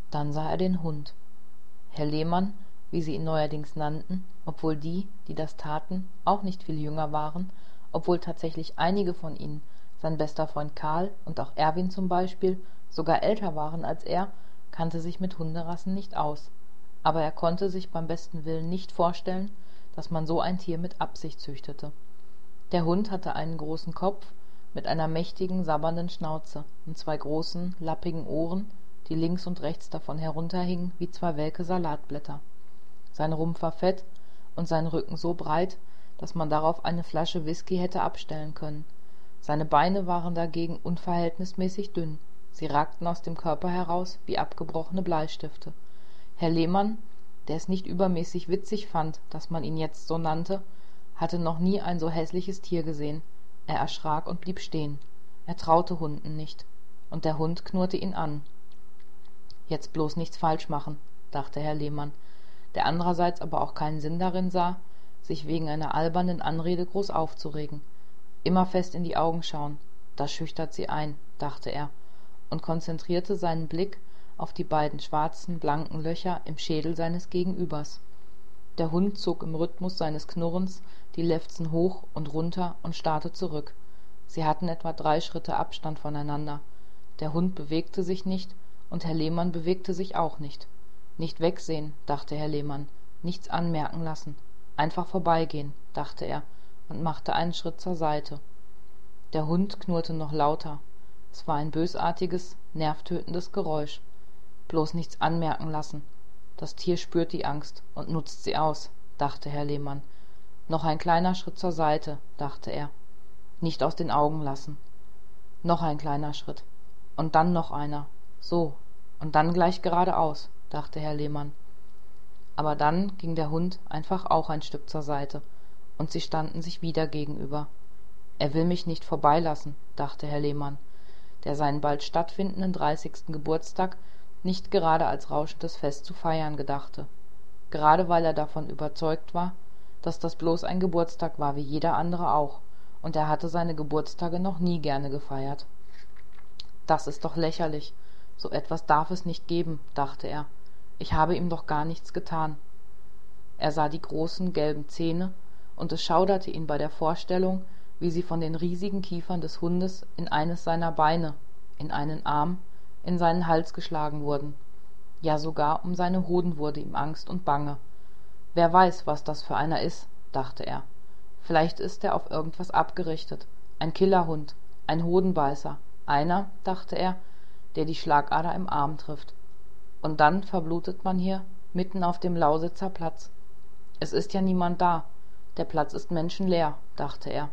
Dann sah er den Hund. Herr Lehmann, wie sie ihn neuerdings nannten, obwohl die das taten, auch nicht viel jünger waren, obwohl tatsächlich einige von ihnen, sein bester Freund Karl und auch Erwin zum Beispiel, sogar älter waren als er, kannte sich mit Hunderassen nicht aus. Aber er konnte sich beim besten Willen nicht vorstellen, dass man so ein Tier mit Absicht züchtete. Der Hund hatte einen großen Kopf mit einer mächtigen, sabbernden Schnauze und zwei großen, lappigen Ohren, die links und rechts davon herunterhingen wie zwei welke Salatblätter. Sein Rumpf war fett und sein Rücken so breit, dass man darauf eine Flasche Whisky hätte abstellen können. Seine Beine waren dagegen unverhältnismäßig dünn. Sie ragten aus dem Körper heraus wie abgebrochene Bleistifte. Herr Lehmann, der es nicht übermäßig witzig fand, dass man ihn jetzt so nannte, hatte noch nie ein so hässliches Tier gesehen. Er erschrak und blieb stehen. Er traute Hunden nicht. Und der Hund knurrte ihn an. Jetzt bloß nichts falsch machen, dachte Herr Lehmann, der andererseits aber auch keinen Sinn darin sah, sich wegen einer albernen Anrede groß aufzuregen. Immer fest in die Augen schauen, das schüchtert sie ein, dachte er, und konzentrierte seinen Blick auf die beiden schwarzen, blanken Löcher im Schädel seines Gegenübers. Der Hund zog im Rhythmus seines Knurrens die Lefzen hoch und runter und starrte zurück. Sie hatten etwa 3 Schritte Abstand voneinander. Der Hund bewegte sich nicht, und Herr Lehmann bewegte sich auch nicht. Nicht wegsehen, dachte Herr Lehmann, nichts anmerken lassen, einfach vorbeigehen, dachte er und machte einen Schritt zur Seite. Der Hund knurrte noch lauter. Es war ein bösartiges, nervtötendes Geräusch. Bloß nichts anmerken lassen. Das Tier spürt die Angst und nutzt sie aus, dachte Herr Lehmann. Noch ein kleiner Schritt zur Seite, dachte er. Nicht aus den Augen lassen. Noch ein kleiner Schritt. Und dann noch einer. So. Und dann gleich geradeaus, dachte Herr Lehmann. Aber dann ging der Hund einfach auch ein Stück zur Seite, und sie standen sich wieder gegenüber. Er will mich nicht vorbeilassen, dachte Herr Lehmann, der seinen bald stattfindenden 30. Geburtstag nicht gerade als rauschendes Fest zu feiern gedachte, gerade weil er davon überzeugt war, dass das bloß ein Geburtstag war wie jeder andere auch, und er hatte seine Geburtstage noch nie gerne gefeiert. Das ist doch lächerlich, so etwas darf es nicht geben, dachte er, ich habe ihm doch gar nichts getan. Er sah die großen, gelben Zähne, und es schauderte ihn bei der Vorstellung, wie sie von den riesigen Kiefern des Hundes in eines seiner Beine, in einen Arm, in seinen Hals geschlagen wurden. Ja, sogar um seine Hoden wurde ihm Angst und Bange. Wer weiß, was das für einer ist, dachte er. Vielleicht ist er auf irgendwas abgerichtet, ein Killerhund, ein Hodenbeißer, einer, dachte er, der die Schlagader im Arm trifft. Und dann verblutet man hier, mitten auf dem Lausitzer Platz. Es ist ja niemand da, der Platz ist menschenleer, dachte er.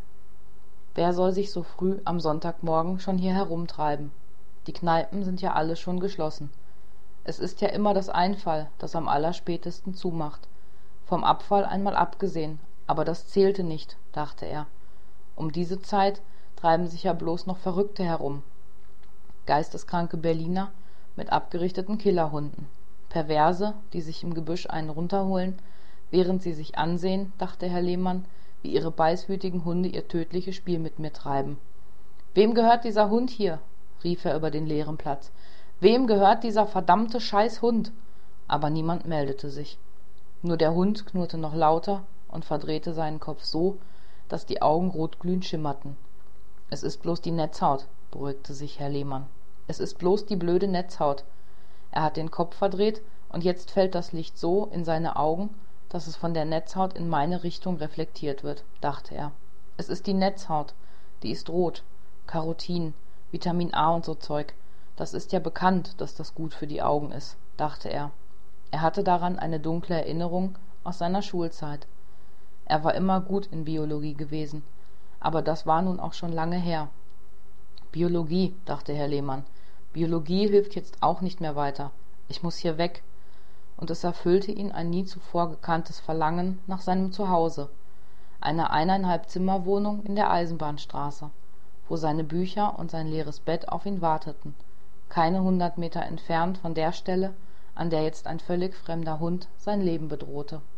Wer soll sich so früh am Sonntagmorgen schon hier herumtreiben? Die Kneipen sind ja alle schon geschlossen. Es ist ja immer das Einfall, das am allerspätesten zumacht. Vom Abfall einmal abgesehen, aber das zählte nicht, dachte er. Um diese Zeit treiben sich ja bloß noch Verrückte herum. Geisteskranke Berliner mit abgerichteten Killerhunden. Perverse, die sich im Gebüsch einen runterholen, während sie sich ansehen, dachte Herr Lehmann, wie ihre beißwütigen Hunde ihr tödliches Spiel mit mir treiben. »Wem gehört dieser Hund hier?« rief er über den leeren Platz. »Wem gehört dieser verdammte Scheißhund?« Aber niemand meldete sich. Nur der Hund knurrte noch lauter und verdrehte seinen Kopf so, dass die Augen rotglühend schimmerten. »Es ist bloß die Netzhaut«, beruhigte sich Herr Lehmann. »Es ist bloß die blöde Netzhaut. Er hat den Kopf verdreht, und jetzt fällt das Licht so in seine Augen, dass es von der Netzhaut in meine Richtung reflektiert wird«, dachte er. »Es ist die Netzhaut, die ist rot, Carotin, Vitamin A und so Zeug. Das ist ja bekannt, dass das gut für die Augen ist«, dachte er. Er hatte daran eine dunkle Erinnerung aus seiner Schulzeit. Er war immer gut in Biologie gewesen, aber das war nun auch schon lange her. »Biologie«, dachte Herr Lehmann, »Biologie hilft jetzt auch nicht mehr weiter. Ich muss hier weg.« Und es erfüllte ihn ein nie zuvor gekanntes Verlangen nach seinem Zuhause, einer 1,5-Zimmer-Wohnung in der Eisenbahnstraße, wo seine Bücher und sein leeres Bett auf ihn warteten, keine 100 Meter entfernt von der Stelle, an der jetzt ein völlig fremder Hund sein Leben bedrohte.